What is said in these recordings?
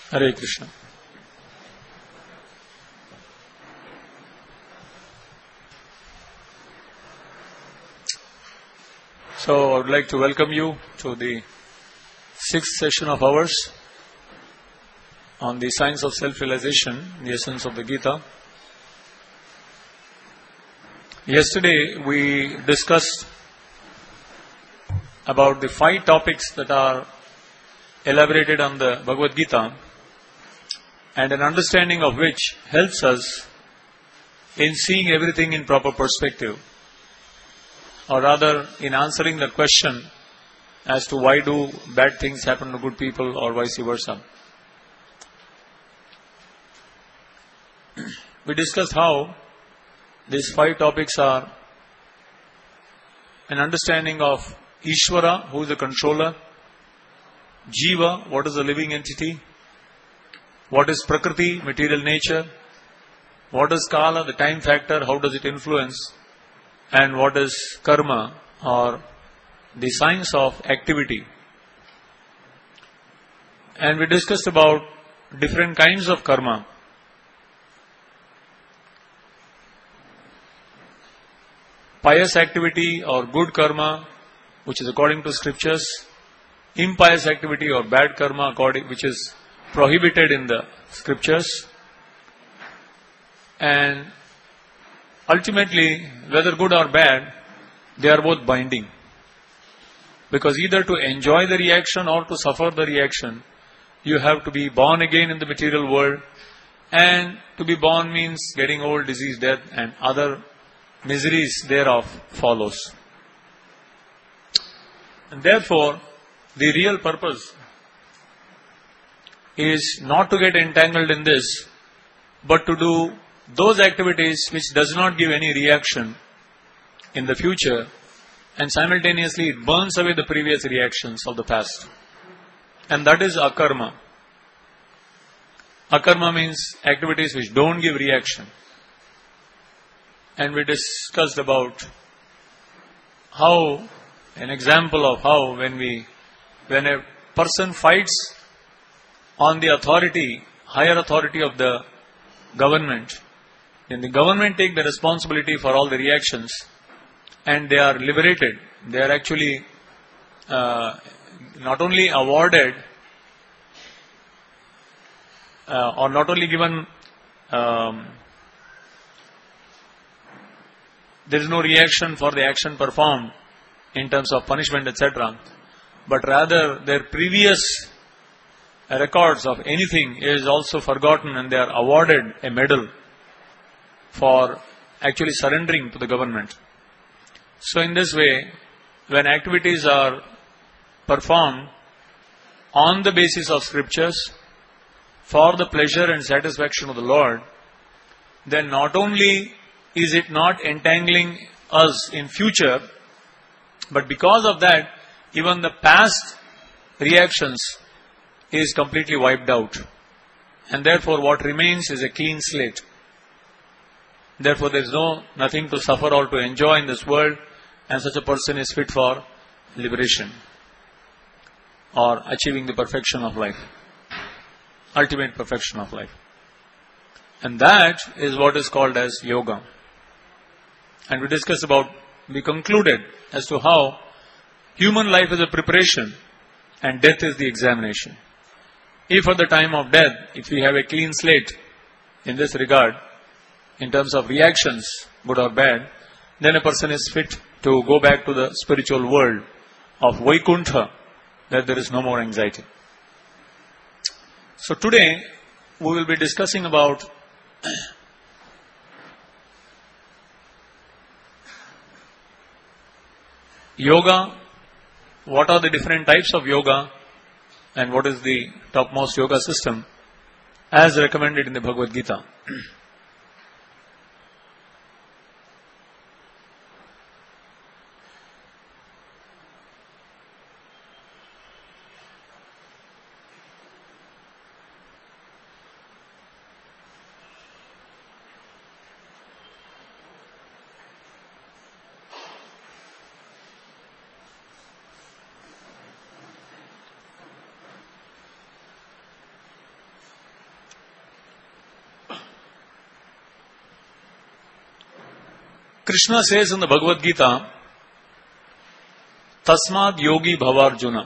Hare Krishna. So I would like to welcome you to the sixth session of ours on the science of self-realization, the essence of the Gita. Yesterday we discussed about the 5 topics that are elaborated on the Bhagavad Gita, and an understanding of which helps us in seeing everything in proper perspective, or rather in answering the question as to why do bad things happen to good people or vice versa. We discussed how these 5 topics are an understanding of Ishvara, who is the controller; Jiva, what is a living entity; what is Prakriti, material nature; what is Kala, the time factor, how does it influence; and what is Karma, or the science of activity. And we discussed about different kinds of karma. Pious activity or good karma, which is according to scriptures; impious activity or bad karma, which is prohibited in the scriptures; and ultimately, whether good or bad, they are both binding. Because either to enjoy the reaction or to suffer the reaction, you have to be born again in the material world, and to be born means getting old, disease, death, and other miseries thereof follows. And therefore, the real purpose is not to get entangled in this, but to do those activities which does not give any reaction in the future, and simultaneously it burns away the previous reactions of the past. And that is akarma. Akarma means activities which don't give reaction. And we discussed about how, an example of how when a person fights on the authority, higher authority of the government, then the government take the responsibility for all the reactions, and they are liberated. They are actually not only awarded or not only given, there is no reaction for the action performed in terms of punishment, etc., but rather their previous records of anything is also forgotten, and they are awarded a medal for actually surrendering to the government. So in this way, when activities are performed on the basis of scriptures for the pleasure and satisfaction of the Lord, then not only is it not entangling us in future, but because of that, even the past reactions is completely wiped out. And therefore what remains is a clean slate. Therefore there is nothing to suffer or to enjoy in this world, and such a person is fit for liberation or achieving the perfection of life, ultimate perfection of life. And that is what is called as yoga. And we concluded as to how human life is a preparation and death is the examination. If at the time of death, if we have a clean slate in this regard, in terms of reactions, good or bad, then a person is fit to go back to the spiritual world of Vaikuntha, where there is no more anxiety. So today, we will be discussing about yoga, what are the different types of yoga, and what is the topmost yoga system as recommended in the Bhagavad Gita. Krishna says in the Bhagavad Gita, Tasmad Yogi Bhavarjuna.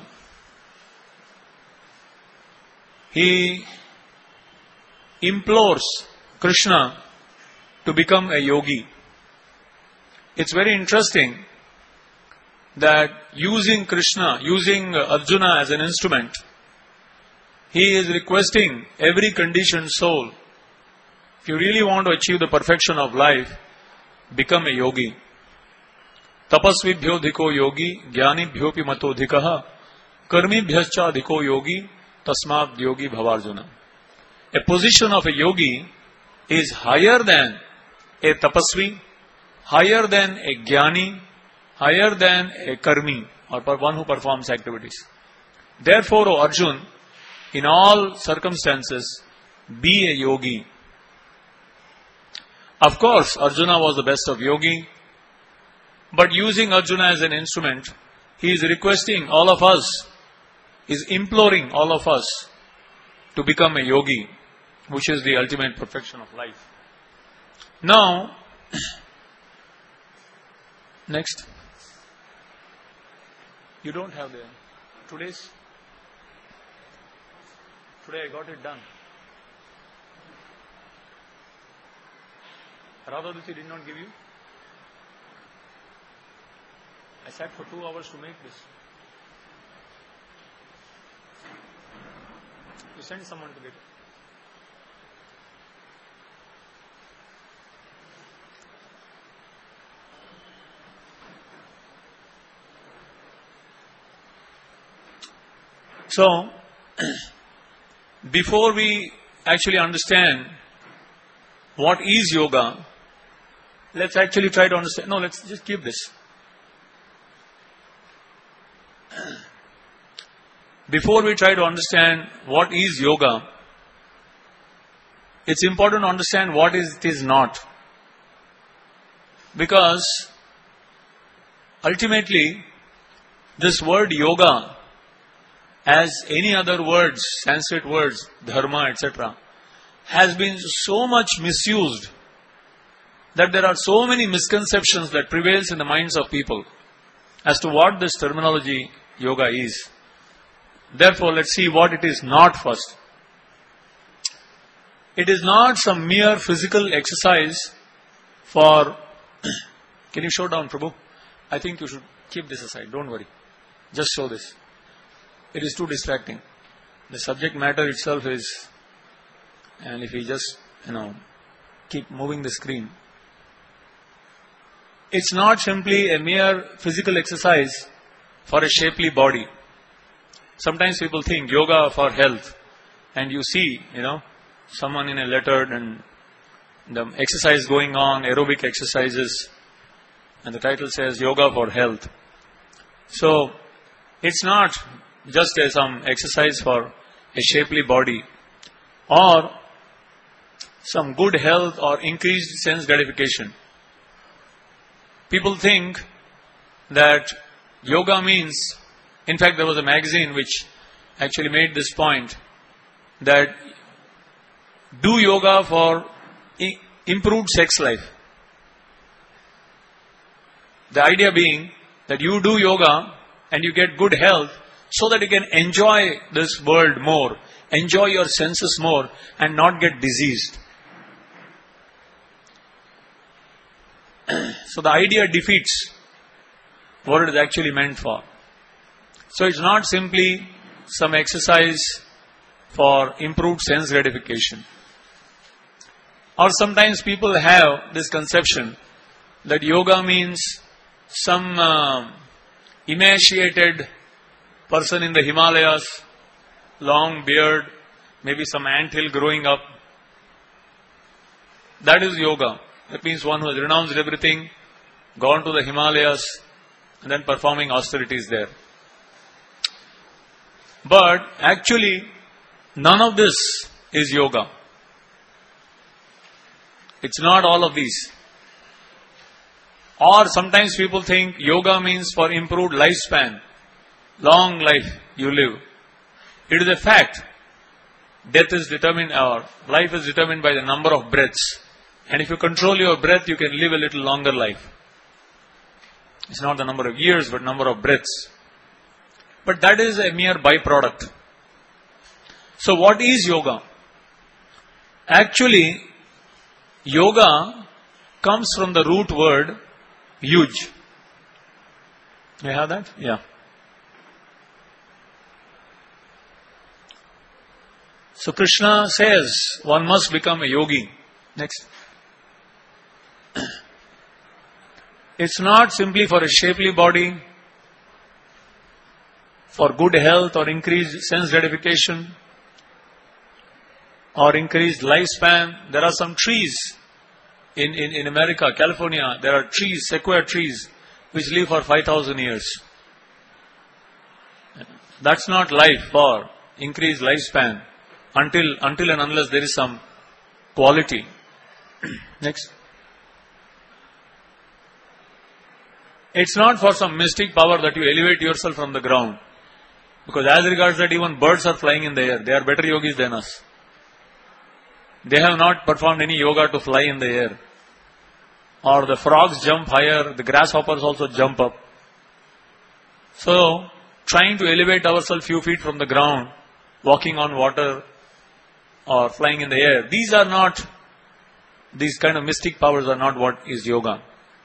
He implores Krishna to become a yogi. It's very interesting that using Arjuna as an instrument, he is requesting every conditioned soul, if you really want to achieve the perfection of life, become a yogi. Tapasvibhyo dhiko yogi, jnanibhyopi mato dhikaha, karmibhyascha dhiko yogi, tasmad yogi bhavarjuna. A position of a yogi is higher than a tapasvi, higher than a jnani, higher than a karmi, or one who performs activities. Therefore, O Arjun, in all circumstances, be a yogi. Of course, Arjuna was the best of yogi, but using Arjuna as an instrument, he is requesting all of us, is imploring all of us to become a yogi, which is the ultimate perfection of life. Now, next. You don't have the today's. Today I got it done. Radhaduti did not give you? I sat for 2 hours to make this. You send someone to get it. So, before we actually understand what is yoga, let's actually try to understand. No, let's just keep this. Before we try to understand what is yoga, it's important to understand what it is not. Because ultimately, this word yoga, as any other words, Sanskrit words, dharma, etc., has been so much misused that there are so many misconceptions that prevails in the minds of people as to what this terminology yoga is. Therefore, let's see what it is not first. It is not some mere physical exercise for... Can you show down, Prabhu? I think you should keep this aside, don't worry. Just show this. It is too distracting. The subject matter itself is, and if we just, keep moving the screen. It's not simply a mere physical exercise for a shapely body. Sometimes people think yoga for health, and you see, someone in a lettered and the exercise going on, aerobic exercises, and the title says yoga for health. So, it's not just some exercise for a shapely body or some good health or increased sense gratification. People think that yoga means, in fact there was a magazine which actually made this point, that do yoga for improved sex life. The idea being that you do yoga and you get good health so that you can enjoy this world more, enjoy your senses more and not get diseased. So the idea defeats what it is actually meant for. So it's not simply some exercise for improved sense gratification. Or sometimes people have this conception that yoga means some emaciated person in the Himalayas, long beard, maybe some anthill growing up. That is yoga. That means one who has renounced everything, gone to the Himalayas, and then performing austerities there. But actually, none of this is yoga. It's not all of these. Or sometimes people think yoga means for improved lifespan, long life you live. It is a fact. Death is determined, or life is determined by the number of breaths. And if you control your breath, you can live a little longer life. It's not the number of years, but number of breaths. But that is a mere byproduct. So what is yoga? Actually, yoga comes from the root word yuj. You have that? Yeah. So Krishna says one must become a yogi. Next. It's not simply for a shapely body, for good health or increased sense gratification or increased lifespan. There are some trees in America, California, there are trees, sequoia trees, which live for 5,000 years. That's not life for increased lifespan until and unless there is some quality. Next. It's not for some mystic power that you elevate yourself from the ground. Because as regards that, even birds are flying in the air. They are better yogis than us. They have not performed any yoga to fly in the air. Or the frogs jump higher, the grasshoppers also jump up. So, trying to elevate ourselves few feet from the ground, walking on water or flying in the air, these kind of mystic powers are not what is yoga.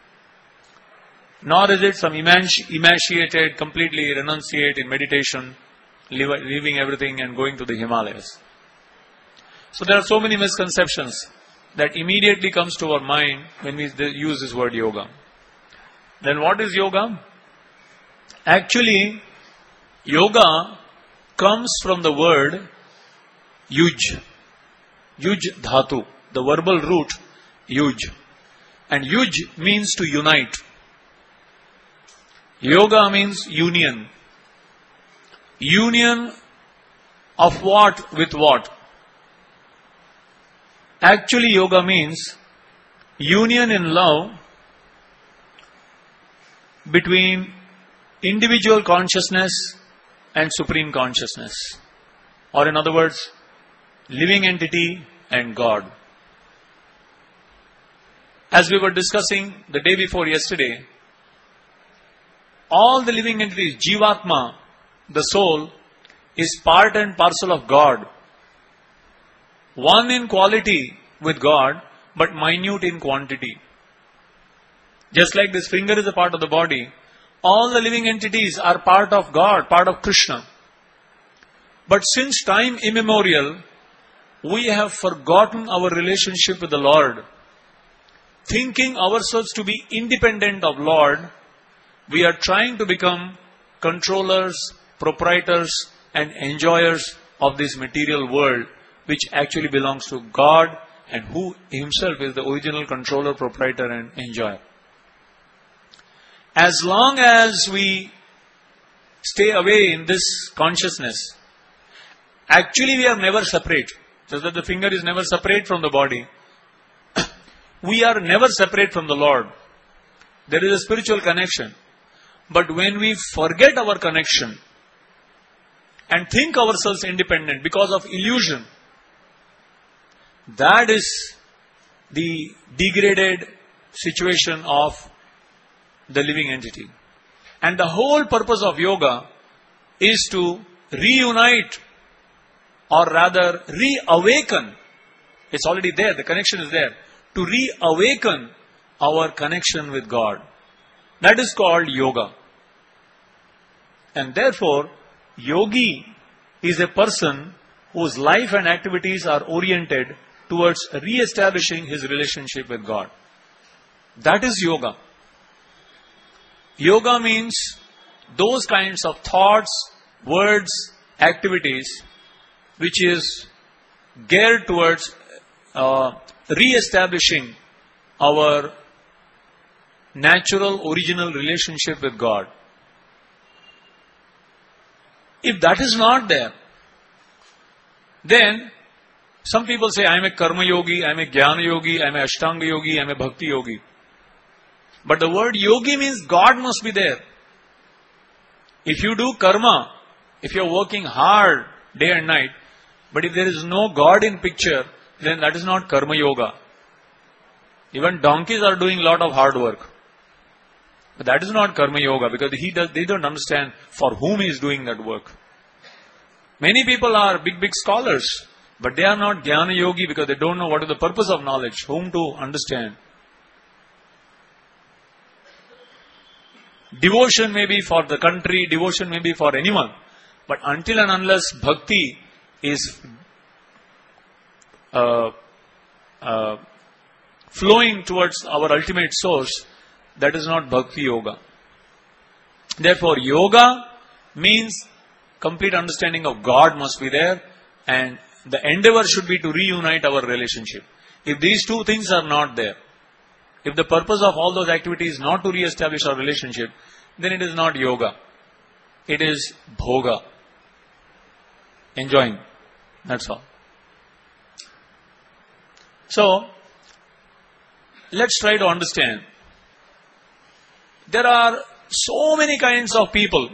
Nor is it some emaciated, completely renunciate in meditation, leaving everything and going to the Himalayas. So there are so many misconceptions that immediately comes to our mind when we use this word yoga. Then what is yoga? Actually, yoga comes from the word yuj. Yuj dhatu, the verbal root yuj. And yuj means to unite. Yoga means union. Union of what with what? Actually, yoga means union in love between individual consciousness and supreme consciousness. Or in other words, living entity and God. As we were discussing the day before yesterday, all the living entities, Jivatma, the soul, is part and parcel of God. One in quality with God, but minute in quantity. Just like this finger is a part of the body, all the living entities are part of God, part of Krishna. But since time immemorial, we have forgotten our relationship with the Lord. Thinking ourselves to be independent of Lord, we are trying to become controllers, proprietors, and enjoyers of this material world, which actually belongs to God and who himself is the original controller, proprietor, and enjoyer. As long as we stay away in this consciousness, actually we are never separate. Just that the finger is never separate from the body. We are never separate from the Lord. There is a spiritual connection. But when we forget our connection and think ourselves independent because of illusion, that is the degraded situation of the living entity. And the whole purpose of yoga is to reunite, or rather reawaken. It's already there, the connection is there. To reawaken our connection with God. That is called yoga. And therefore, yogi is a person whose life and activities are oriented towards re-establishing his relationship with God. That is yoga. Yoga means those kinds of thoughts, words, activities which is geared towards re-establishing our natural, original relationship with God. If that is not there, then some people say, I am a karma yogi, I am a jnana yogi, I am a ashtanga yogi, I am a bhakti yogi. But the word yogi means God must be there. If you do karma, if you are working hard day and night, but if there is no God in picture, then that is not karma yoga. Even donkeys are doing a lot of hard work. But that is not Karma Yoga, because they don't understand for whom he is doing that work. Many people are big scholars, but they are not Jnana Yogi because they don't know what is the purpose of knowledge, whom to understand. Devotion may be for the country, devotion may be for anyone, but until and unless bhakti is flowing towards our ultimate source, that is not Bhakti Yoga. Therefore, yoga means complete understanding of God must be there, and the endeavor should be to reunite our relationship. If these two things are not there, if the purpose of all those activities is not to re-establish our relationship, then it is not yoga. It is bhoga. Enjoying. That's all. So, let's try to understand. There are so many kinds of people.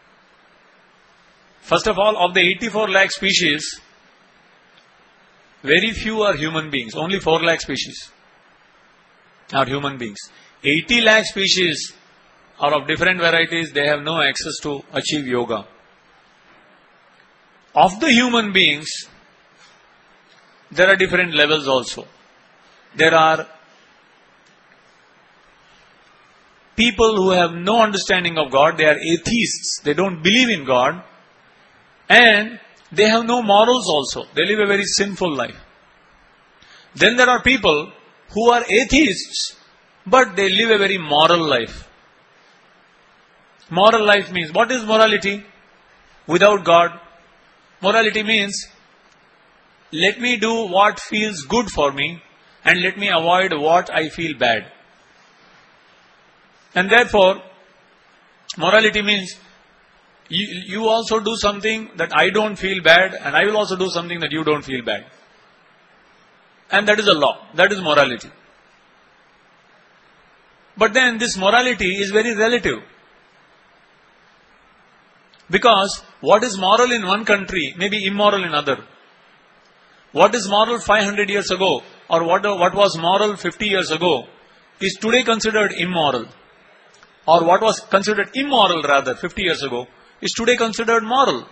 First of all, of the 84 lakh species, very few are human beings. Only 4 lakh species are human beings. 80 lakh species are of different varieties. They have no access to achieve yoga. Of the human beings, there are different levels also. There are people who have no understanding of God. They are atheists. They don't believe in God. And they have no morals also. They live a very sinful life. Then there are people who are atheists, but they live a very moral life. Moral life means, what is morality? Without God. Morality means, let me do what feels good for me, and let me avoid what I feel bad. And therefore, morality means, you also do something that I don't feel bad, and I will also do something that you don't feel bad. And that is a law. That is morality. But then this morality is very relative. Because what is moral in one country may be immoral in other. What is moral 500 years ago, or what was moral 50 years ago, is today considered immoral. Or what was considered immoral rather 50 years ago, is today considered moral.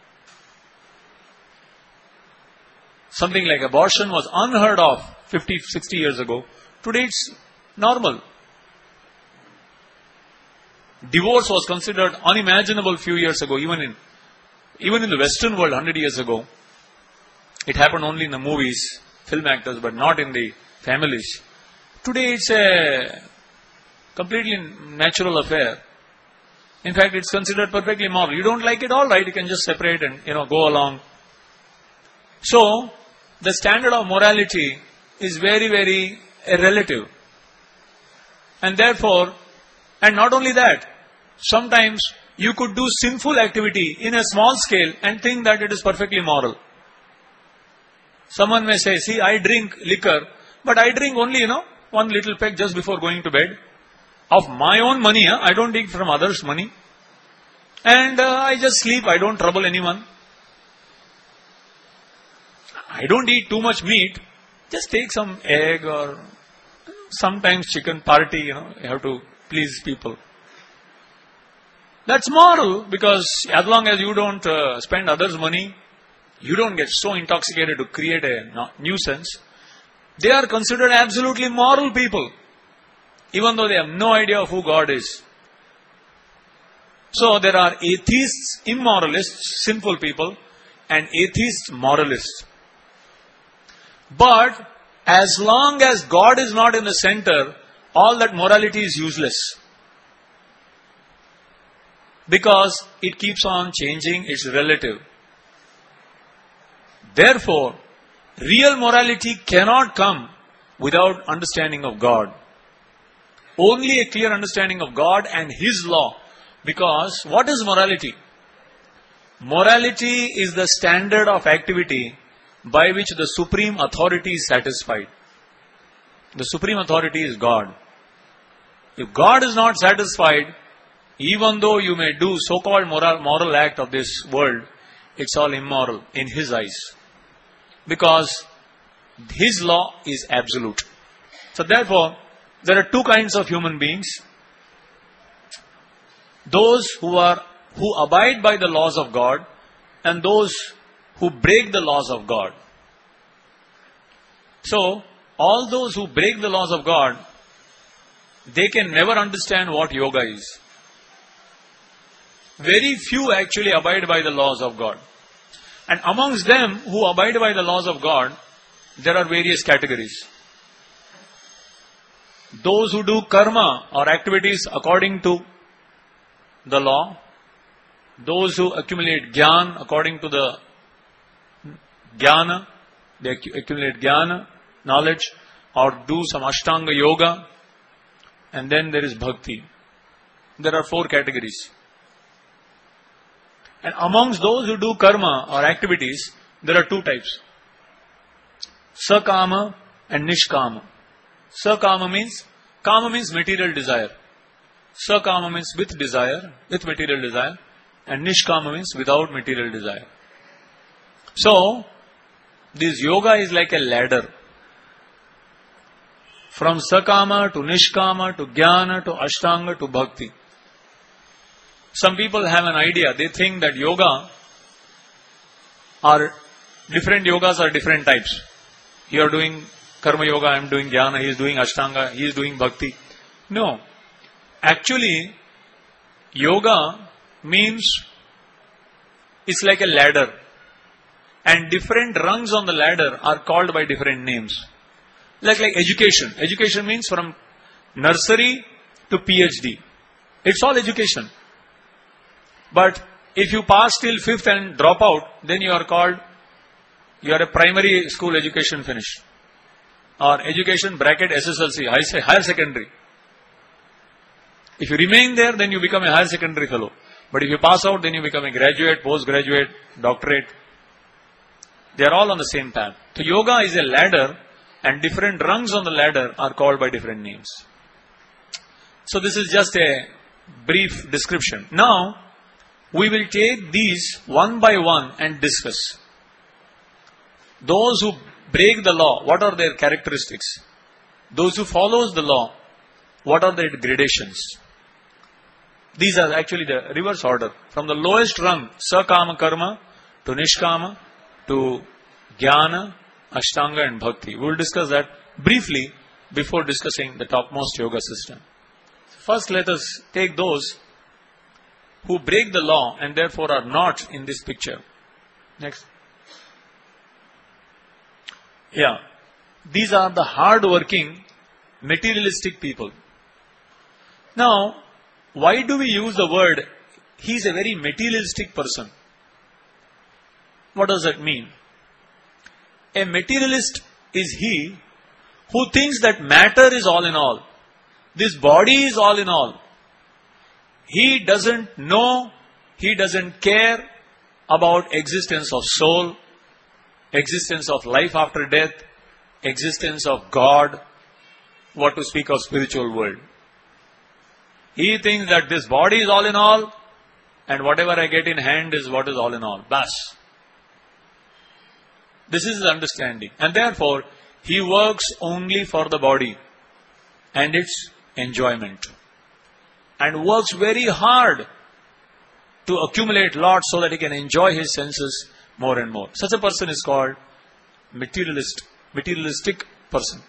Something like abortion was unheard of 50, 60 years ago. Today it's normal. Divorce was considered unimaginable few years ago, even in the Western world 100 years ago. It happened only in the movies, film actors, but not in the families. Today it's a completely natural affair. In fact, it's considered perfectly moral. You don't like it, all right, you can just separate and go along. So, the standard of morality is very, very relative. And therefore, and not only that, sometimes you could do sinful activity in a small scale and think that it is perfectly moral. Someone may say, see, I drink liquor, but I drink only, one little peg just before going to bed. Of my own money, I don't take from others' money. And I just sleep, I don't trouble anyone. I don't eat too much meat, just take some egg or sometimes chicken party, you have to please people. That's moral, because as long as you don't spend others' money, you don't get so intoxicated to create a nuisance, they are considered absolutely moral people, even though they have no idea of who God is. So there are atheists, immoralists, sinful people, and atheists, moralists. But as long as God is not in the center, all that morality is useless. Because it keeps on changing, it's relative. Therefore, real morality cannot come without understanding of God. Only a clear understanding of God and His law. Because what is morality? Morality is the standard of activity by which the supreme authority is satisfied. The supreme authority is God. If God is not satisfied, even though you may do so-called moral act of this world, it's all immoral in His eyes. Because His law is absolute. So therefore, there are two kinds of human beings. those who abide by the laws of God and those who break the laws of God. So, all those who break the laws of God, they can never understand what yoga is. Very few actually abide by the laws of God. And amongst them who abide by the laws of God, there are various categories. Those who do karma or activities according to the law, those who accumulate jnana according to the jnana, they accumulate jnana, knowledge, or do some ashtanga yoga, and then there is bhakti. There are 4 categories. And amongst those who do karma or activities, there are 2 types. Sakama and nishkama. Sakama means material desire. Sakama means with material desire. And nishkama means without material desire. So, this yoga is like a ladder. From sakama to nishkama to jnana to ashtanga to bhakti. Some people have an idea. They think that different yogas are different types. You are doing karma yoga, I am doing jnana, he is doing ashtanga, he is doing bhakti. No. Actually, yoga means it's like a ladder. And different rungs on the ladder are called by different names. Like education. Education means from nursery to PhD. It's all education. But if you pass till 5th and drop out, then you are a primary school education finish. Or education bracket SSLC, higher secondary. If you remain there, then you become a higher secondary fellow. But if you pass out, then you become a graduate, postgraduate, doctorate. They are all on the same path. So yoga is a ladder, and different rungs on the ladder are called by different names. So this is just a brief description. Now, we will take these one by one and discuss. Those who break the law, what are their characteristics? Those who follows the law, what are their gradations? These are actually the reverse order. From the lowest rung, sakama karma, to nishkama, to jnana, ashtanga and bhakti. We will discuss that briefly before discussing the topmost yoga system. First, let us take those who break the law and therefore are not in this picture. Next. Yeah. These are the hard-working, materialistic people. Now, why do we use the word, he is a very materialistic person? What does that mean? A materialist is he who thinks that matter is all in all. This body is all in all. He doesn't know, he doesn't care about existence of soul, existence of life after death, existence of God, what to speak of spiritual world. He thinks that this body is all in all, and whatever I get in hand is what is all in all. Bas. This is his understanding. And therefore, he works only for the body and its enjoyment. And works very hard to accumulate lots so that he can enjoy his senses more and more. Such a person is called materialistic person.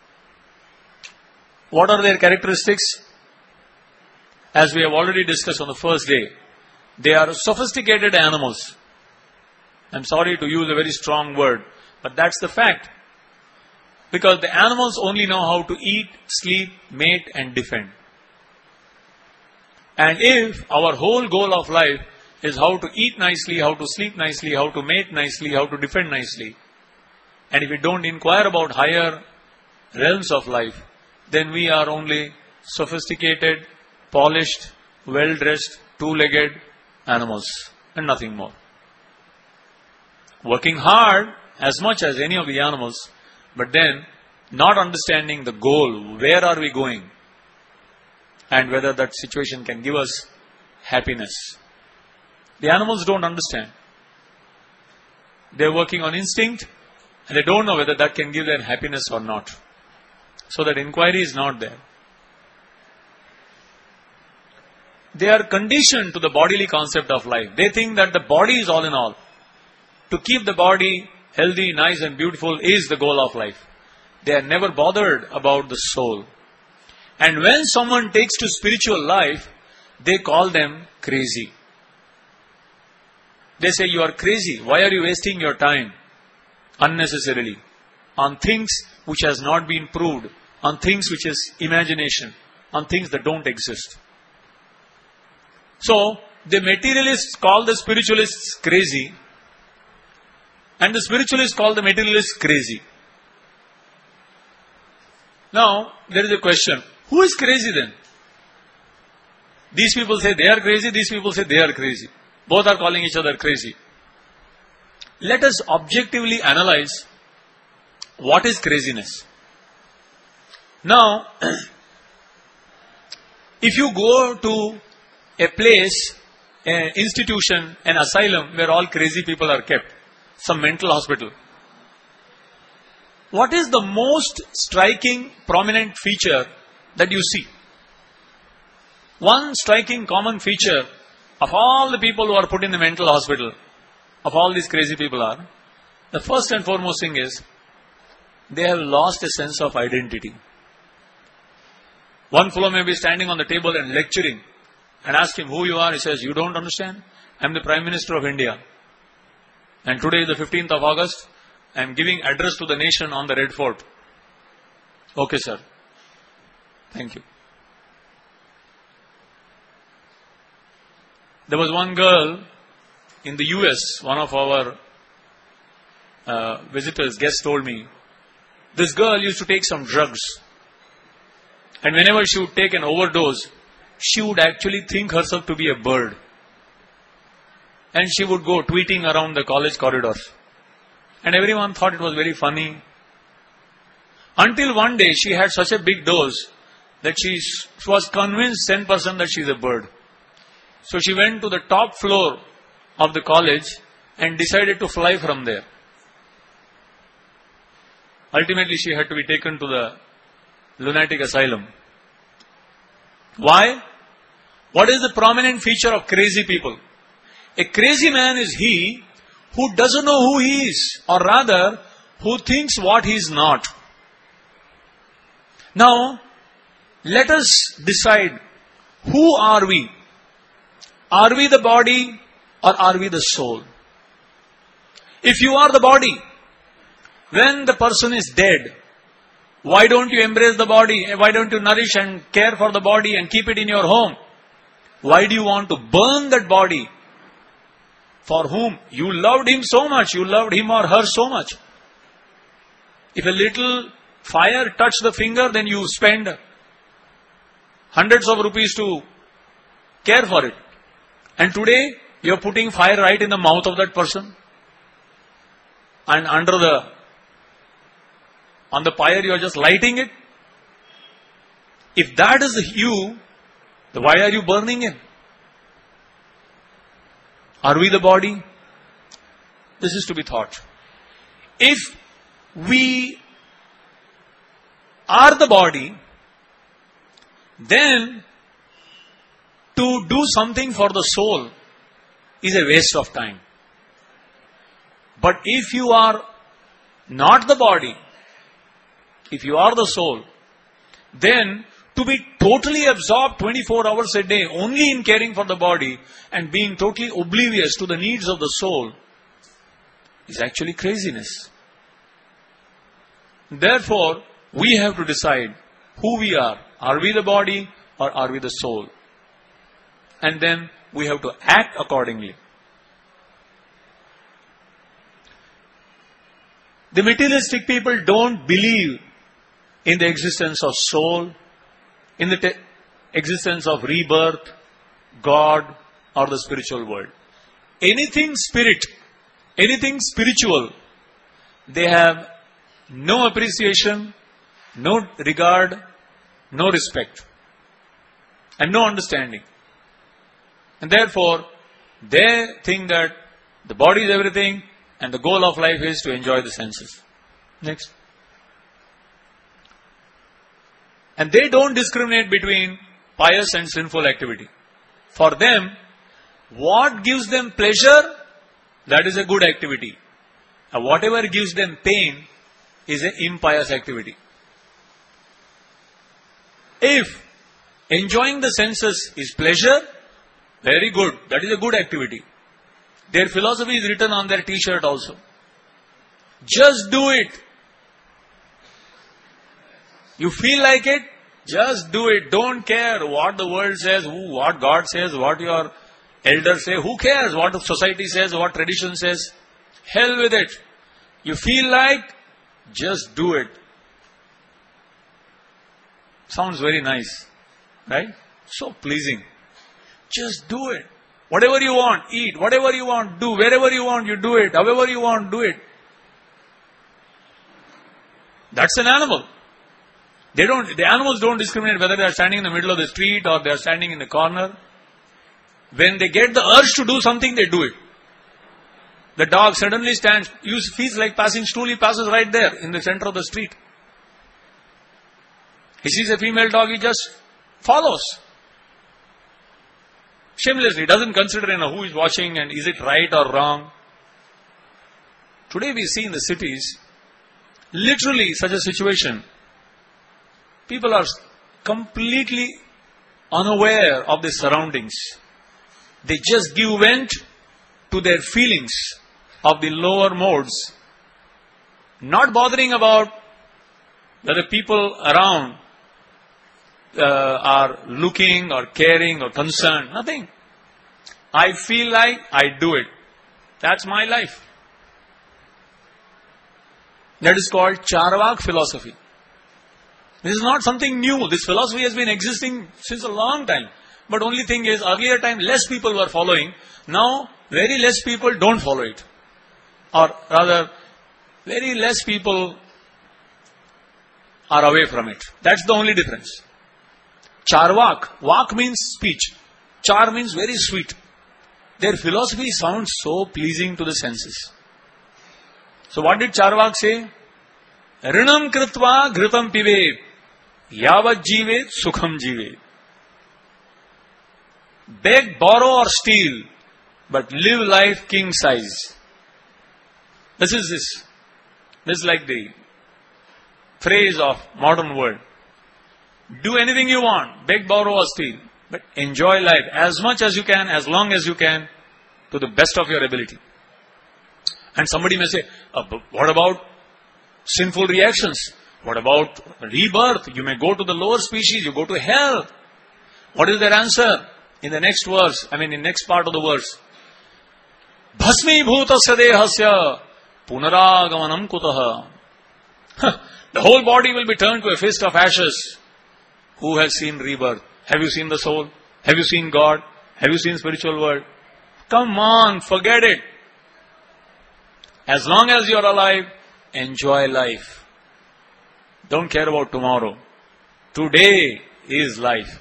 What are their characteristics? As we have already discussed on the first day, they are sophisticated animals. I'm sorry to use a very strong word, but that's the fact. Because the animals only know how to eat, sleep, mate and defend. And if our whole goal of life is how to eat nicely, how to sleep nicely, how to mate nicely, how to defend nicely, and if we don't inquire about higher realms of life, then we are only sophisticated, polished, well-dressed, two-legged animals and nothing more. Working hard as much as any of the animals, but then not understanding the goal, where are we going, and whether that situation can give us happiness. The animals don't understand. They're working on instinct, and they don't know whether that can give them happiness or not. So that inquiry is not there. they are conditioned to the bodily concept of life. They think that the body is all in all. To keep the body healthy, nice and beautiful is the goal of life. They are never bothered about the soul. And when someone takes to spiritual life, they call them crazy. They say, you are crazy. Why are you wasting your time unnecessarily on things which has not been proved, on things which is imagination, on things that don't exist. So, the materialists call the spiritualists crazy, and the spiritualists call the materialists crazy. Now, there is a question. Who is crazy then? These people say they are crazy, these people say they are crazy. Both are calling each other crazy. Let us objectively analyze what is craziness. Now, if you go to a place, an institution, an asylum where all crazy people are kept, some mental hospital, what is the most striking, prominent feature that you see? One striking common feature of all the people who are put in the mental hospital, of all these crazy people are, the first and foremost thing is, they have lost a sense of identity. One fellow may be standing on the table and lecturing, and ask him who you are. He says, you don't understand? I am the Prime Minister of India. And today is the 15th of August. I am giving address to the nation on the Red Fort. Okay, sir. Thank you. There was one girl in the US, one of our visitors, guests told me, this girl used to take some drugs. And whenever she would take an overdose, she would actually think herself to be a bird. And she would go tweeting around the college corridors. And everyone thought it was very funny. Until one day she had such a big dose that she was convinced 10% that she is a bird. So she went to the top floor of the college and decided to fly from there. Ultimately she had to be taken to the lunatic asylum. Why? What is the prominent feature of crazy people? A crazy man is he who doesn't know who he is, or rather, who thinks what he is not. Now, let us decide, who are we? Are we the body or are we the soul? If you are the body, when the person is dead, why don't you embrace the body? Why don't you nourish and care for the body and keep it in your home? Why do you want to burn that body? For whom? You loved him so much. You loved him or her so much. If a little fire touched the finger, then you spend hundreds of rupees to care for it. And today, you are putting fire right in the mouth of that person. And on the pyre, you are just lighting it. If that is you, then why are you burning him? Are we the body? This is to be thought. If we are the body, then to do something for the soul is a waste of time. But if you are not the body, if you are the soul, then to be totally absorbed 24 hours a day only in caring for the body and being totally oblivious to the needs of the soul is actually craziness. Therefore, we have to decide who we are. Are we the body or are we the soul? And then we have to act accordingly. The materialistic people don't believe in the existence of soul, in the existence of rebirth, God, or the spiritual world. Anything spirit, anything spiritual, they have no appreciation, no regard, no respect, and no understanding. And therefore, they think that the body is everything, and the goal of life is to enjoy the senses. Next. And they don't discriminate between pious and sinful activity. For them, what gives them pleasure, that is a good activity. And whatever gives them pain is an impious activity. If enjoying the senses is pleasure, very good. That is a good activity. Their philosophy is written on their t-shirt also. Just do it. You feel like it, just do it. Don't care what the world says, what God says, what your elders say. Who cares what the society says, what tradition says? Hell with it. You feel like, just do it. Sounds very nice, right? So pleasing. Just do it. Whatever you want, eat. Whatever you want, do. Wherever you want, you do it. However you want, do it. That's an animal. The animals don't discriminate whether they are standing in the middle of the street or they are standing in the corner. When they get the urge to do something, they do it. The dog suddenly stands, feels like passing stool, he passes right there in the center of the street. He sees a female dog, he just follows. Shamelessly, doesn't consider who is watching and is it right or wrong. Today we see in the cities, literally such a situation. People are completely unaware of their surroundings. They just give vent to their feelings of the lower modes, not bothering about whether people around are looking or caring or concerned. Nothing. I feel like I do it. That's my life. That is called Charvak philosophy. This is not something new. This philosophy has been existing since a long time. But only thing is, earlier time less people were following. Now, very less people don't follow it. Or rather, very less people are away from it. That's the only difference. Charvak. Vak means speech. Char means very sweet. Their philosophy sounds so pleasing to the senses. So what did Charvak say? Rinam kritva ghritam pive. Yavat jive sukham jive. Beg, borrow or steal, but live life king size. This is like the phrase of modern world. Do anything you want, beg, borrow or steal, but enjoy life as much as you can, as long as you can, to the best of your ability. And somebody may say, what about sinful reactions? What about rebirth? You may go to the lower species, you go to hell. What is their answer? In the next verse, in next part of the verse. Bhasmi bhutasya dehasya punaragamanam kutaha. The whole body will be turned to a fist of ashes. Who has seen rebirth? Have you seen the soul? Have you seen God? Have you seen spiritual world? Come on, forget it. As long as you are alive, enjoy life. Don't care about tomorrow. Today is life.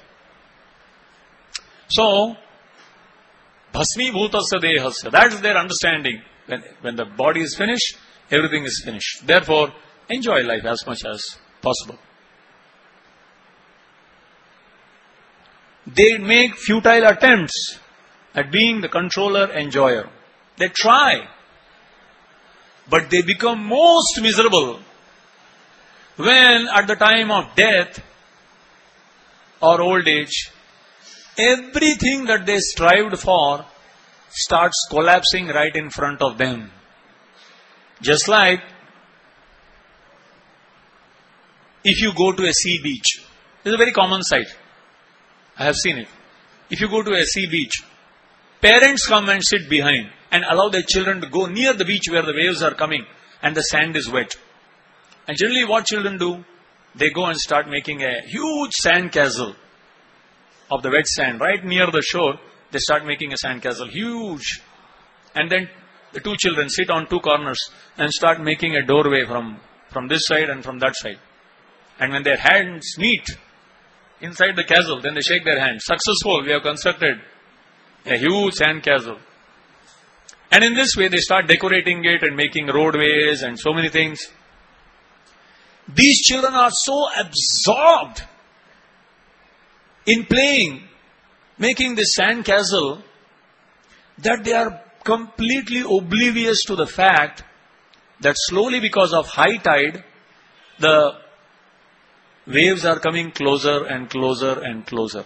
So, bhasmi bhutasya dehasya. That's their understanding. When the body is finished, everything is finished. Therefore, enjoy life as much as possible. They make futile attempts at being the controller, enjoyer. They try. But they become most miserable when at the time of death or old age, everything that they strived for starts collapsing right in front of them. Just like if you go to a sea beach. This is a very common sight. I have seen it. If you go to a sea beach, parents come and sit behind and allow their children to go near the beach where the waves are coming and the sand is wet. And generally what children do? They go and start making a huge sand castle of the wet sand. Right near the shore, they start making a sand castle. Huge. And then the two children sit on two corners and start making a doorway from this side and from that side. And when their hands meet inside the castle, then they shake their hands. Successful, we have constructed a huge sand castle. And in this way, they start decorating it and making roadways and so many things. These children are so absorbed in playing making this sand castle that they are completely oblivious to the fact that slowly, because of high tide, the waves are coming closer and closer and closer.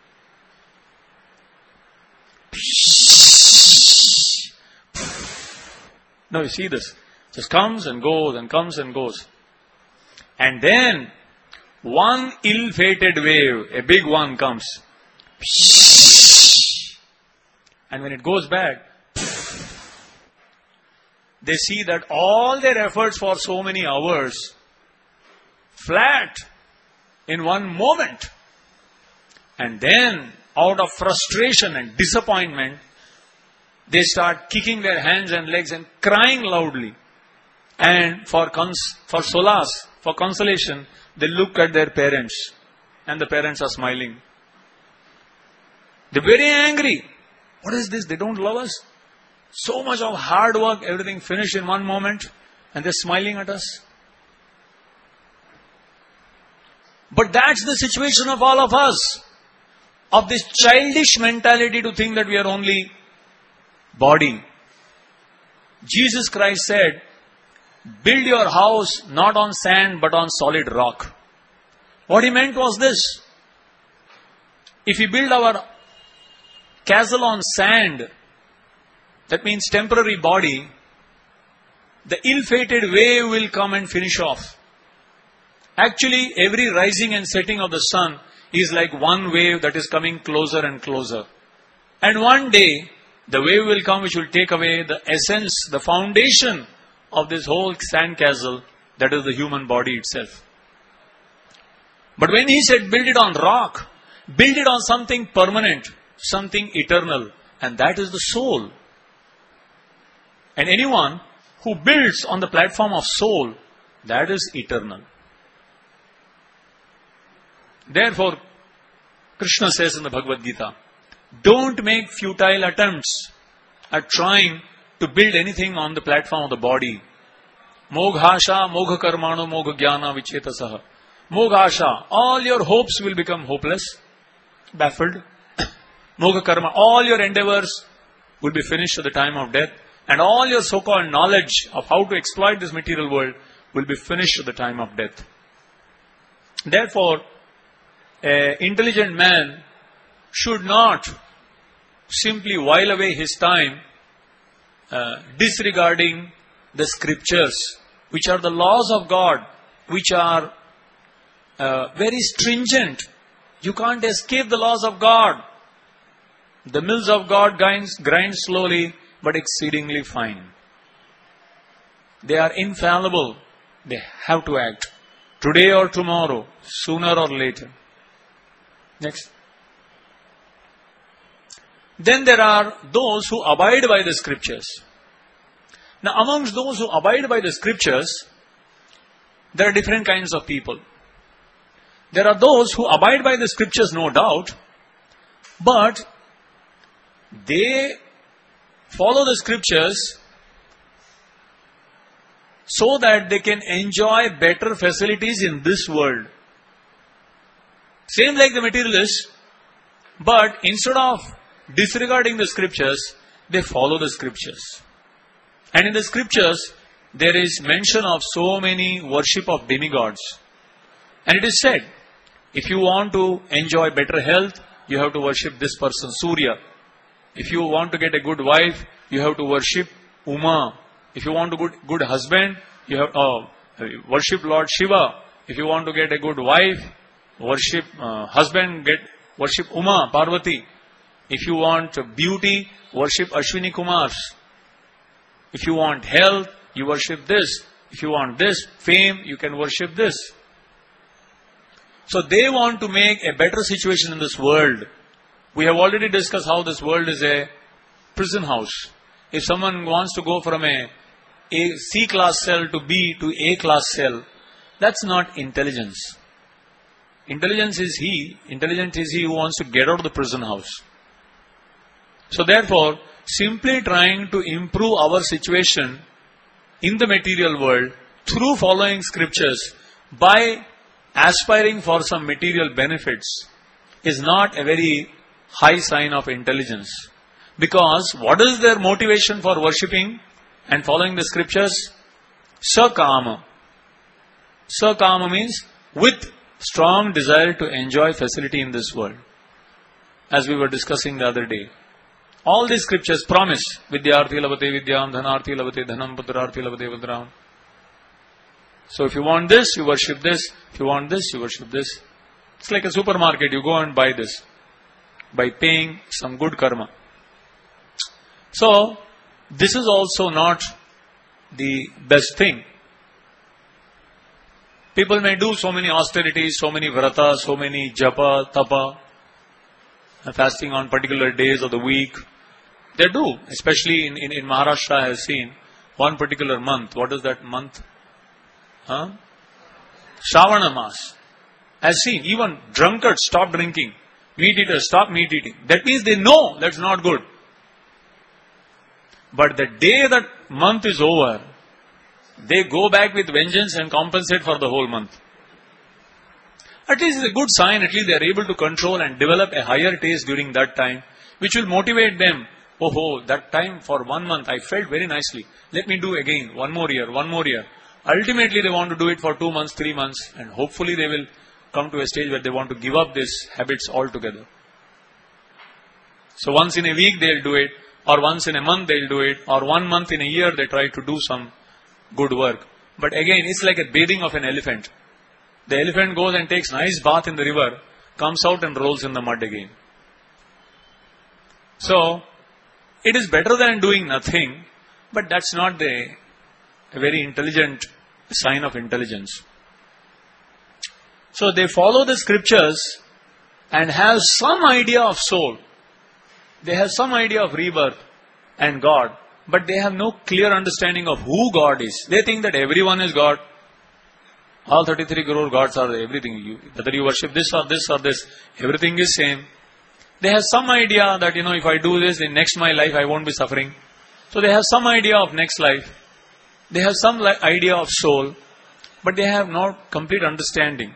Now you see this. Just comes and goes and comes and goes. And then one ill-fated wave, a big one comes. And when it goes back, they see that all their efforts for so many hours flat in one moment. And then, out of frustration and disappointment, they start kicking their hands and legs and crying loudly. And for solace, for consolation, they look at their parents. And the parents are smiling. They're very angry. What is this? They don't love us? So much of hard work, everything finished in one moment, and they're smiling at us. But that's the situation of all of us. Of this childish mentality to think that we are only body. Jesus Christ said, build your house not on sand but on solid rock. What he meant was this. If we build our castle on sand, that means temporary body, the ill-fated wave will come and finish off. Actually, every rising and setting of the sun is like one wave that is coming closer and closer. And one day, the wave will come which will take away the essence, the foundation of this whole sand castle, that is the human body itself. But when he said build it on rock, build it on something permanent, something eternal, and that is the soul. And anyone who builds on the platform of soul, that is eternal. Therefore, Krishna says in the Bhagavad Gita, don't make futile attempts at trying to build anything on the platform of the body. Moghasha, mogha karmano, mogha jnana vichetasaha. Moghasha, all your hopes will become hopeless, baffled. Mogha karma, all your endeavors will be finished at the time of death. And all your so-called knowledge of how to exploit this material world will be finished at the time of death. Therefore, an intelligent man should not simply while away his time disregarding the scriptures, which are the laws of God, which are very stringent. You can't escape the laws of God. The mills of God grind slowly, but exceedingly fine. They are infallible. They have to act. Today or tomorrow, sooner or later. Next. Then there are those who abide by the scriptures. Now amongst those who abide by the scriptures, there are different kinds of people. There are those who abide by the scriptures, no doubt, but they follow the scriptures so that they can enjoy better facilities in this world. Same like the materialists, but instead of disregarding the scriptures, they follow the scriptures. And in the scriptures, there is mention of so many worship of demigods. And it is said, if you want to enjoy better health, you have to worship this person, Surya. If you want to get a good wife, you have to worship Uma. If you want a good husband, you have worship Lord Shiva. If you want to get a good wife, worship worship Uma, Parvati. If you want beauty, worship Ashwini Kumars. If you want health, you worship this. If you want this, fame, you can worship this. So they want to make a better situation in this world. We have already discussed how this world is a prison house. If someone wants to go from a C class cell to B to A class cell, that's not intelligence. Intelligent is he who wants to get out of the prison house. So therefore, simply trying to improve our situation in the material world through following scriptures by aspiring for some material benefits is not a very high sign of intelligence. Because what is their motivation for worshipping and following the scriptures? Sakama. Sakama means with strong desire to enjoy facility in this world. As we were discussing the other day. All these scriptures promise Vidyarthi labate vidyam, dhanarthi labate dhanam, putrarthi labate putram. So if you want this, you worship this. If you want this, you worship this. It's like a supermarket. You go and buy this by paying some good karma. So this is also not the best thing. People may do so many austerities, so many vrata, so many japa, tapa, fasting on particular days of the week. They do, especially in Maharashtra. I have seen one particular month. What is that month? Shravana Mas. I have seen even drunkards stop drinking. Meat eaters stop meat eating. That means they know that's not good. But the day that month is over, they go back with vengeance and compensate for the whole month. At least it's a good sign. At least they are able to control and develop a higher taste during that time, which will motivate them. Oh, that time for 1 month I felt very nicely. Let me do again. One more year. Ultimately they want to do it for 2 months, 3 months, and hopefully they will come to a stage where they want to give up these habits altogether. So once in a week they'll do it, or once in a month they'll do it, or 1 month in a year they try to do some good work. But again, it's like a bathing of an elephant. The elephant goes and takes nice bath in the river, comes out and rolls in the mud again. So, it is better than doing nothing, but that's not a very intelligent sign of intelligence. So they follow the scriptures and have some idea of soul. They have some idea of rebirth and God, but they have no clear understanding of who God is. They think that everyone is God. All 33 crore gods are everything. Whether you worship this or this or this, everything is same. They have some idea that, if I do this, in next my life I won't be suffering. So they have some idea of next life. They have some idea of soul, but they have not complete understanding.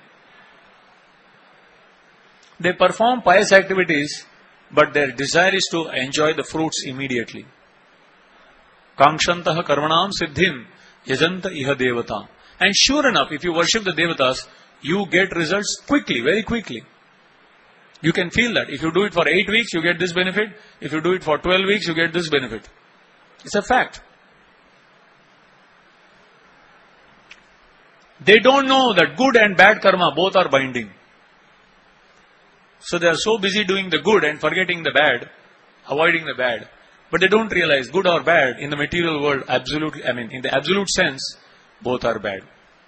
They perform pious activities, but their desire is to enjoy the fruits immediately. Kangshantaha karmanam siddhim yajanta iha devata. And sure enough, if you worship the devatas, you get results quickly, very quickly. You can feel that. If you do it for 8 weeks, you get this benefit. If you do it for 12 weeks, you get this benefit. It's a fact. They don't know that good and bad karma both are binding. So they are so busy doing the good and forgetting the bad, avoiding the bad. But they don't realize good or bad in the material world, in the absolute sense, both are bad.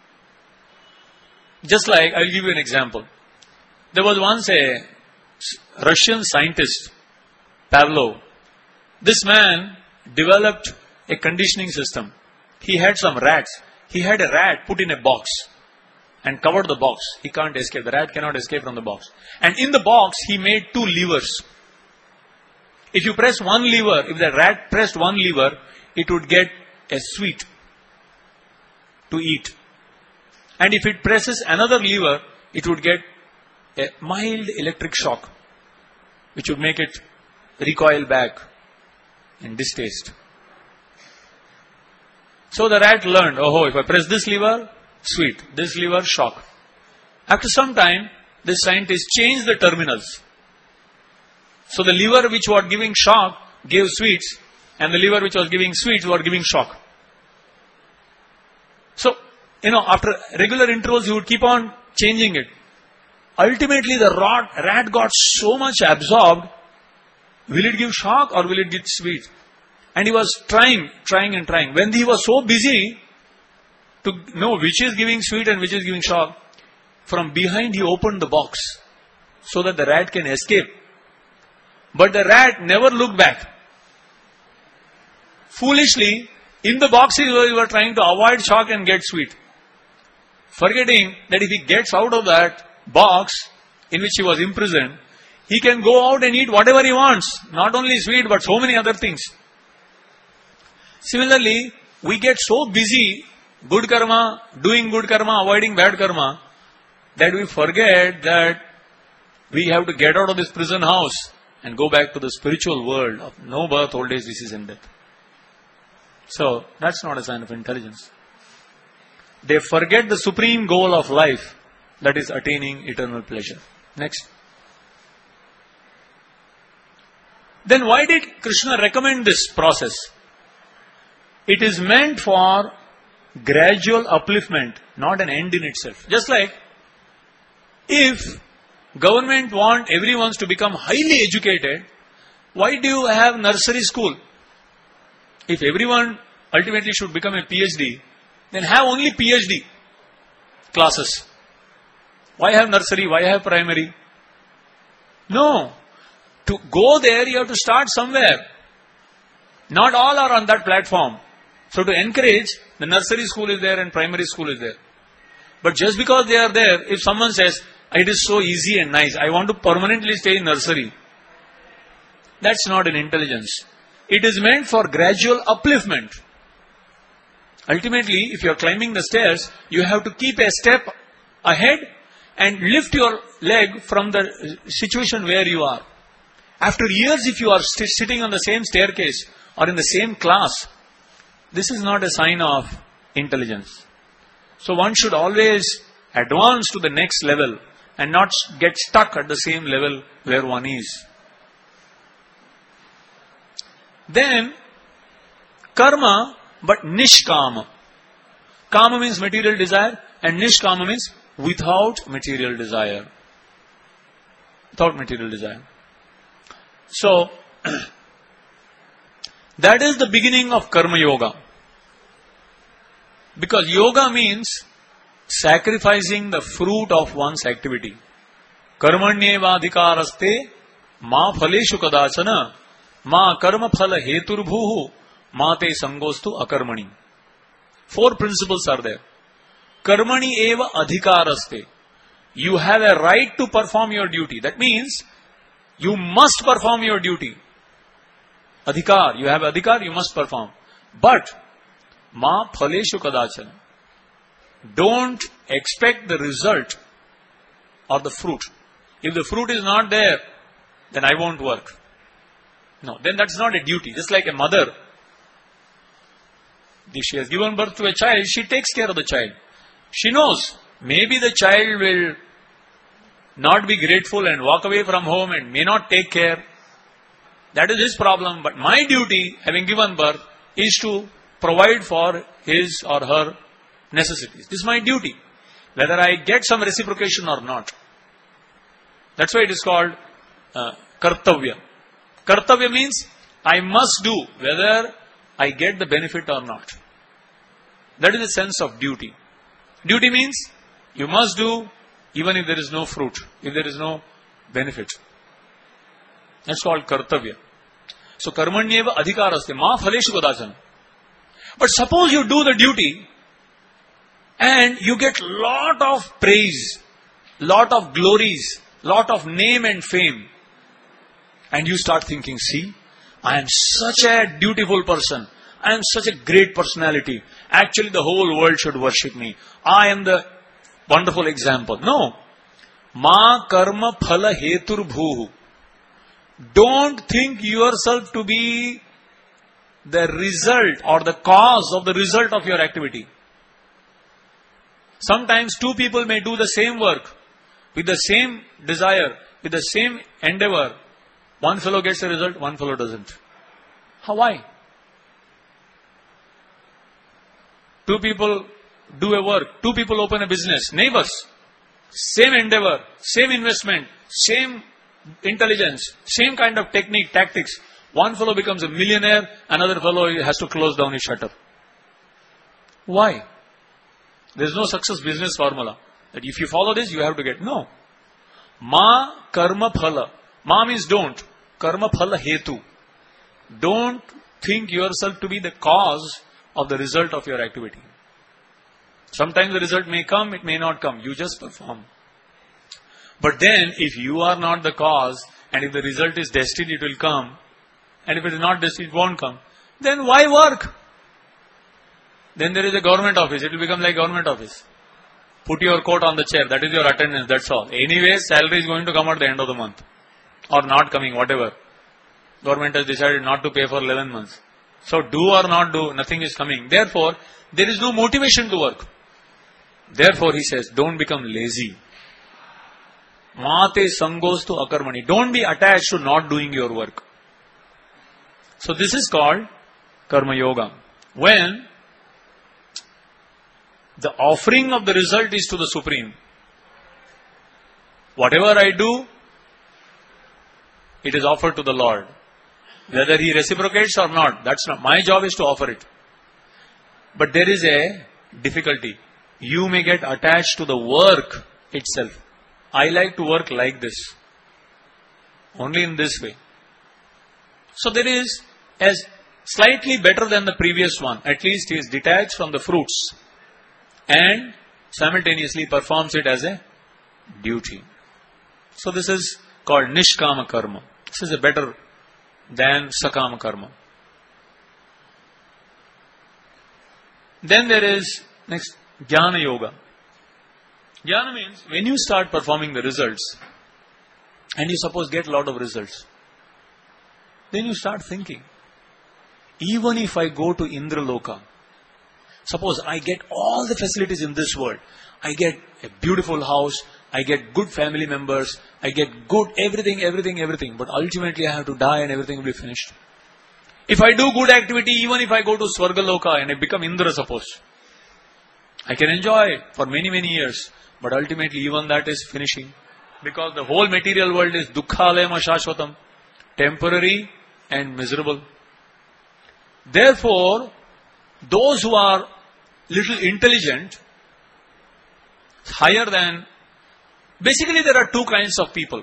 Just like, I'll give you an example. There was once a Russian scientist, Pavlov. This man developed a conditioning system. He had some rats. He had a rat put in a box and covered the box. He can't escape. The rat cannot escape from the box. And in the box, he made 2 levers. If you press one lever, if the rat pressed one lever, it would get a sweet to eat. And if it presses another lever, it would get a mild electric shock, which would make it recoil back and distaste. So the rat learned, if I press this lever, sweet. This lever, shock. After some time, this scientist changed the terminals. So the lever which was giving shock gave sweets, and the lever which was giving sweets was giving shock. So, after regular intervals, you would keep on changing it. Ultimately, the rat got so much absorbed. Will it give shock or will it give sweet? And he was trying. When he was so busy to know which is giving sweet and which is giving shock, from behind he opened the box so that the rat can escape. But the rat never looked back. Foolishly, in the box he was trying to avoid shock and get sweet. Forgetting that if he gets out of that box in which he was imprisoned, he can go out and eat whatever he wants. Not only sweet, but so many other things. Similarly, we get so busy, good karma, doing good karma, avoiding bad karma, that we forget that we have to get out of this prison house and go back to the spiritual world of no birth, old age, disease and death. So, that's not a sign of intelligence. They forget the supreme goal of life, that is attaining eternal pleasure. Next. Then why did Krishna recommend this process? It is meant for gradual upliftment, not an end in itself. Just like if government want everyone to become highly educated, why do you have nursery school? If everyone ultimately should become a PhD, then have only PhD classes. Why have nursery? Why have primary? No. To go there, you have to start somewhere. Not all are on that platform. So to encourage, the nursery school is there and primary school is there. But just because they are there, if someone says, it is so easy and nice, I want to permanently stay in nursery, that's not an intelligence. It is meant for gradual upliftment. Ultimately, if you are climbing the stairs, you have to keep a step ahead and lift your leg from the situation where you are. After years, if you are sitting on the same staircase or in the same class, this is not a sign of intelligence. So one should always advance to the next level and not get stuck at the same level where one is. Then, karma, but nishkama. Kama means material desire and nishkama means without material desire. Without material desire. So, that is the beginning of karma yoga. Because yoga means sacrificing the fruit of one's activity. Karmanyevadhikaraste ma phaleshu kadachana ma karma phala heturbhuhu ma te sangostu akarmani. 4 principles are there. Karmani eva adhikaraste. You have a right to perform your duty. That means you must perform your duty. Adhikar, you have adhikar, you must perform. But, ma phaleshu kadachana. Don't expect the result or the fruit. If the fruit is not there, then I won't work. No, then that's not a duty. Just like a mother, if she has given birth to a child, she takes care of the child. She knows, maybe the child will not be grateful and walk away from home and may not take care. That is his problem. But my duty, having given birth, is to provide for his or her necessities. This is my duty. Whether I get some reciprocation or not. That's why it is called kartavya. Kartavya means I must do whether I get the benefit or not. That is the sense of duty. Duty means you must do even if there is no fruit, if there is no benefit. That's called kartavya. So karmanyeva adhikaraste ma phaleshu kadachana. But suppose you do the duty and you get lot of praise, lot of glories, lot of name and fame. And you start thinking, see, I am such a dutiful person. I am such a great personality. Actually, the whole world should worship me. I am the wonderful example. No. Ma karma phala hetur bhuhu. Don't think yourself to be the result or the cause of the result of your activity. Sometimes 2 people may do the same work with the same desire, with the same endeavor. One fellow gets the result, one fellow doesn't. How? Why? 2 people do a work, 2 people open a business, neighbors, same endeavor, same investment, same intelligence, same kind of technique, tactics. One fellow becomes a millionaire, another fellow has to close down his shutter. Why? There is no success business formula. That if you follow this, you have to get. No. Ma karma phala. Ma means don't. Karma phala hetu. Don't think yourself to be the cause of the result of your activity. Sometimes the result may come, it may not come. You just perform. But then, if you are not the cause, and if the result is destined, it will come. And if it is not destined, it won't come. Then why work? Then there is a government office. It will become like government office. Put your coat on the chair. That is your attendance. That's all. Anyway, salary is going to come at the end of the month. or not coming, whatever. Government has decided not to pay for 11 months. So do or not do, nothing is coming. Therefore, there is no motivation to work. Therefore, he says, don't become lazy. Mate sangostu akarmani. Don't be attached to not doing your work. So this is called karma yoga. When the offering of the result is to the Supreme. Whatever I do, it is offered to the Lord. Whether He reciprocates or not, that's not. My job is to offer it. But there is a difficulty. You may get attached to the work itself. I like to work like this. Only in this way. So there is as slightly better than the previous one. At least he is detached from the fruits. And simultaneously performs it as a duty. So this is called Nishkama Karma. This is a better than Sakama Karma. Then there is next Jnana Yoga. Jnana means when you start performing the results and you suppose get a lot of results, then you start thinking, even if I go to Indraloka, suppose I get all the facilities in this world, I get a beautiful house, I get good family members, I get good everything, but ultimately I have to die and everything will be finished. If I do good activity, even if I go to Swargaloka and I become Indra, suppose, I can enjoy for many years, but ultimately even that is finishing. Because the whole material world is dukkhalayama shashvatam, temporary and miserable. Therefore, those who are little intelligent, higher than, basically there are two kinds of people.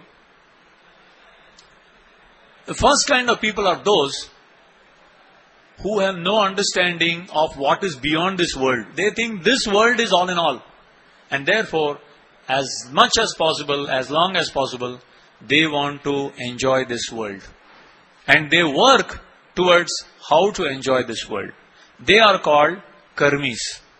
The first kind of people are those who have no understanding of what is beyond this world. They think this world is all in all. And therefore, as much as possible, as long as possible, they want to enjoy this world. And they work towards how to enjoy this world. They are called karmis.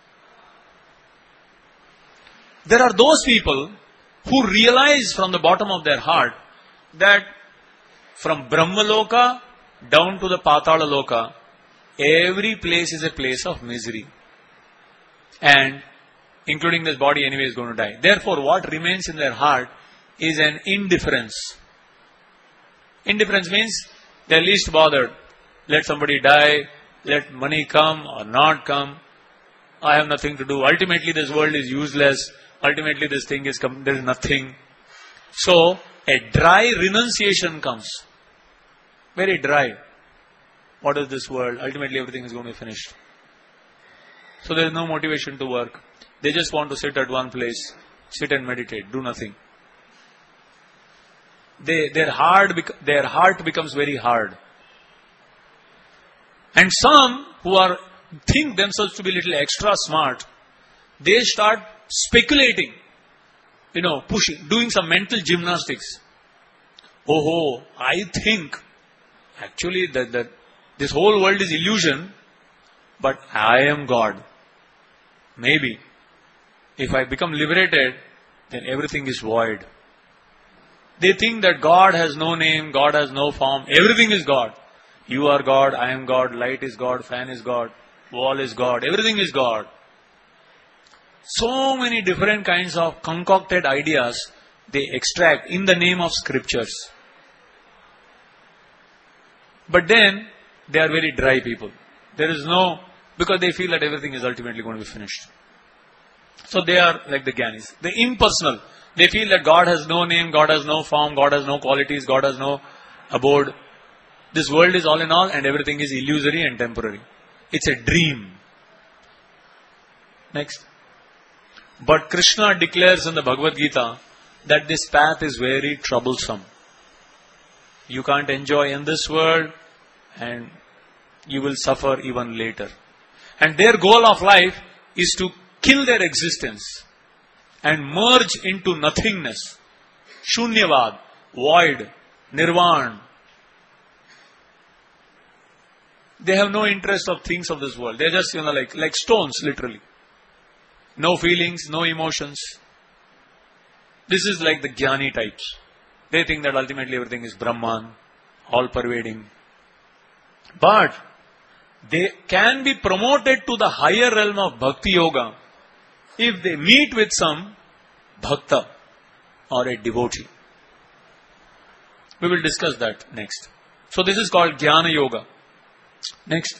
There are those people who realize from the bottom of their heart that from Brahmaloka down to the Patala Loka, every place is a place of misery. And including this body anyway is going to die. Therefore, what remains in their heart is an indifference. Indifference means they are least bothered. Let somebody die, let money come or not come. I have nothing to do. Ultimately, this world is useless. Ultimately, this thing is there is nothing. So, a dry renunciation comes. Very dry. What is this world? Ultimately, everything is going to be finished. So, there is no motivation to work. They just want to sit at one place, sit and meditate, do nothing. Their heart becomes very hard. And some who think themselves to be little extra smart, they start speculating, pushing, doing some mental gymnastics. Oh, I think actually that this whole world is illusion, but I am God. Maybe. If I become liberated, then everything is void. They think that God has no name, God has no form, everything is God. You are God, I am God, light is God, fan is God, wall is God, everything is God. So many different kinds of concocted ideas they extract in the name of scriptures. But then, they are very dry people. Because they feel that everything is ultimately going to be finished. So they are like the Gyanis. The impersonal. They feel that God has no name, God has no form, God has no qualities, God has no abode. This world is all in all and everything is illusory and temporary. It's a dream. Next. But Krishna declares in the Bhagavad Gita that this path is very troublesome. You can't enjoy in this world and you will suffer even later. And their goal of life is to kill their existence and merge into nothingness. Shunyavad, void, nirvan. They have no interest of things of this world. They're just, like stones, literally. No feelings, no emotions. This is like the Jnani types. They think that ultimately everything is Brahman, all pervading. But they can be promoted to the higher realm of Bhakti Yoga if they meet with some Bhakta or a devotee. We will discuss that next. So this is called Jnana Yoga. Next.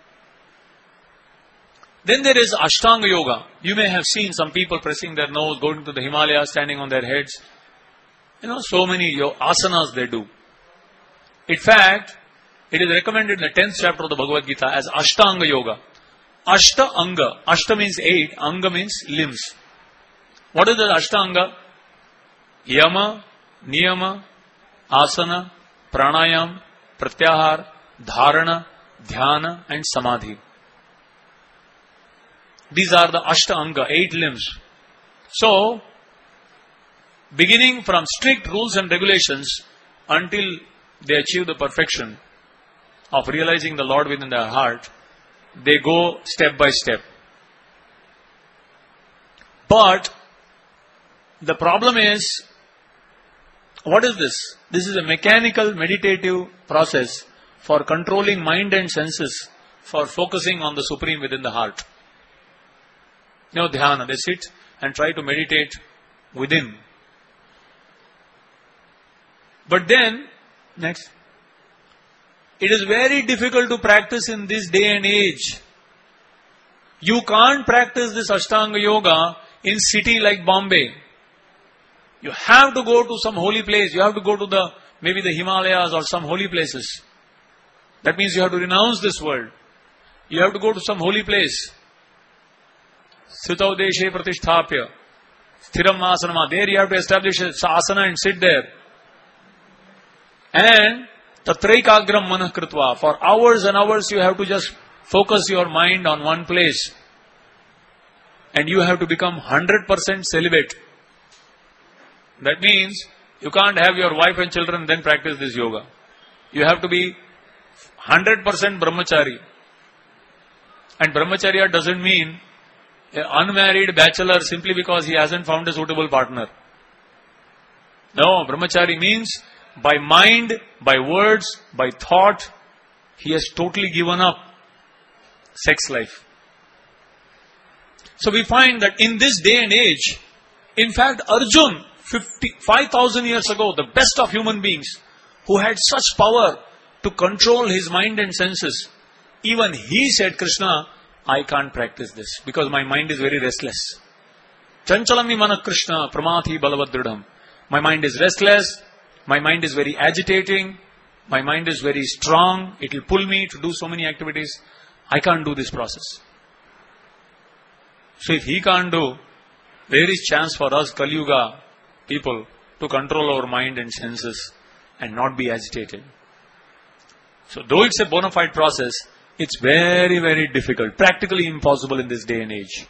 Then there is Ashtanga Yoga. You may have seen some people pressing their nose, going to the Himalayas, standing on their heads. So many asanas they do. In fact, it is recommended in the 10th chapter of the Bhagavad Gita as Ashtanga Yoga. Ashta Anga. Ashta means 8. Anga means limbs. What is the Ashtanga? Yama, Niyama, Asana, Pranayam, Pratyahar, Dharana, Dhyana and Samadhi. These are the Ashta Anga, 8 limbs. So, beginning from strict rules and regulations until they achieve the perfection of realizing the Lord within their heart, they go step by step. But the problem is, what is this? This is a mechanical meditative process for controlling mind and senses, for focusing on the Supreme within the heart. Dhyana, they sit and try to meditate within. But then, next, it is very difficult to practice in this day and age. You can't practice this Ashtanga Yoga in city like Bombay. You have to go to some holy place. You have to go to maybe the Himalayas or some holy places. That means you have to renounce this world. You have to go to some holy place. Sthitau deshe pratisthapya. Sthiram asanama. There you have to establish a asana and sit there. And tatraikagram manah kritva. For hours and hours you have to just focus your mind on one place. And you have to become 100% celibate. That means you can't have your wife and children and then practice this yoga. You have to be 100% brahmachari. And brahmacharya doesn't mean an unmarried bachelor simply because he hasn't found a suitable partner. No, brahmachari means by mind, by words, by thought, he has totally given up sex life. So we find that in this day and age, in fact Arjun, 5,000 years ago, the best of human beings, who had such power to control his mind and senses, even he said, Krishna, I can't practice this because my mind is very restless. Chanchalami mana Krishna pramathi balavadridham. My mind is restless, my mind is very agitating, my mind is very strong, it will pull me to do so many activities. I can't do this process. So if he can't do, there is chance for us Kali Yuga people to control our mind and senses and not be agitated. So though it's a bona fide process, it's very, very difficult, practically impossible in this day and age.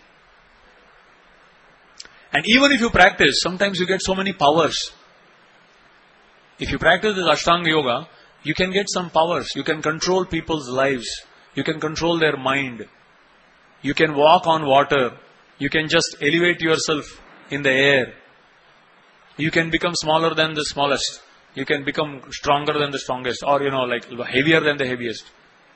And even if you practice, sometimes you get so many powers. If you practice this Ashtanga Yoga, you can get some powers. You can control people's lives. You can control their mind. You can walk on water. You can just elevate yourself in the air. You can become smaller than the smallest. You can become stronger than the strongest. Or, like heavier than the heaviest.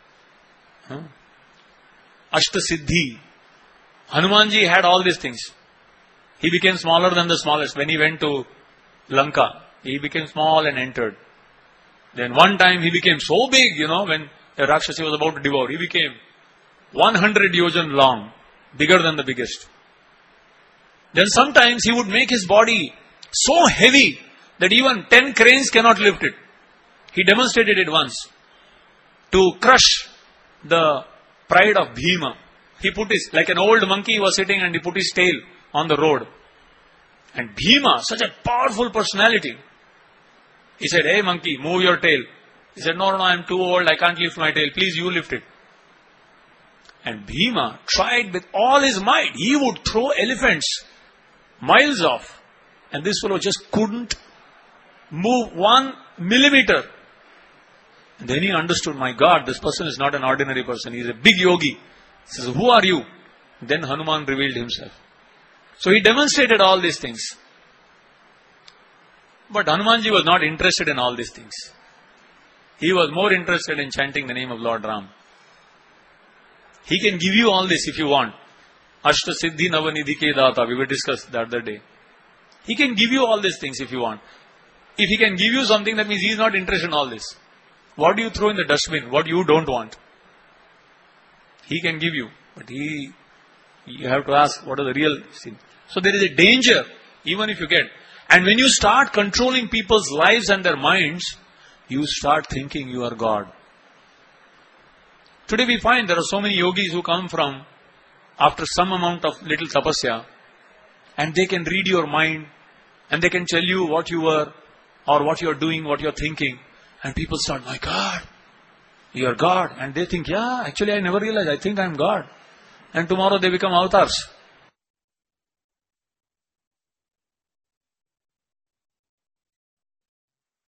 Ashta Siddhi. Hanumanji had all these things. He became smaller than the smallest. When he went to Lanka, he became small and entered. Then one time he became so big, when the Rakshasi was about to devour. He became 100 yojan long, bigger than the biggest. Then sometimes he would make his body so heavy that even 10 cranes cannot lift it. He demonstrated it once to crush the pride of Bhima. He put his, like an old monkey was sitting and he put his tail on the road. And Bhima, such a powerful personality, he said, hey monkey, move your tail. He said, no, I am too old, I can't lift my tail, please you lift it. And Bhima tried with all his might. He would throw elephants miles off. And this fellow just couldn't move 1 millimeter. And then he understood, my God, this person is not an ordinary person. He is a big yogi. He says, who are you? Then Hanuman revealed himself. So he demonstrated all these things. But Hanumanji was not interested in all these things. He was more interested in chanting the name of Lord Ram. He can give you all this if you want. Ashta Siddhi Navanidhi Ke Data, we will discuss the other day. He can give you all these things if you want. If he can give you something, that means he is not interested in all this. What do you throw in the dustbin? What you don't want? He can give you. But you have to ask, what is the real sin? So there is a danger, even if you get. And when you start controlling people's lives and their minds, you start thinking you are God. Today we find there are so many yogis who come from, after some amount of little tapasya, and they can read your mind, and they can tell you what you were, or what you are doing, what you are thinking. And people start, my God, you are God. And they think, yeah, actually I never realized, I think I am God. And tomorrow they become avatars.